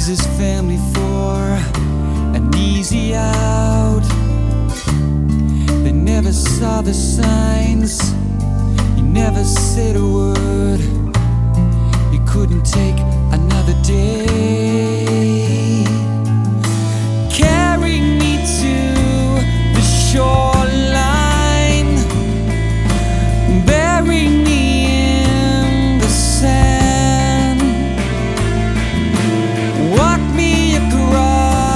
his family for an easy out. They never saw the signs, he never said a word. He couldn't take another day.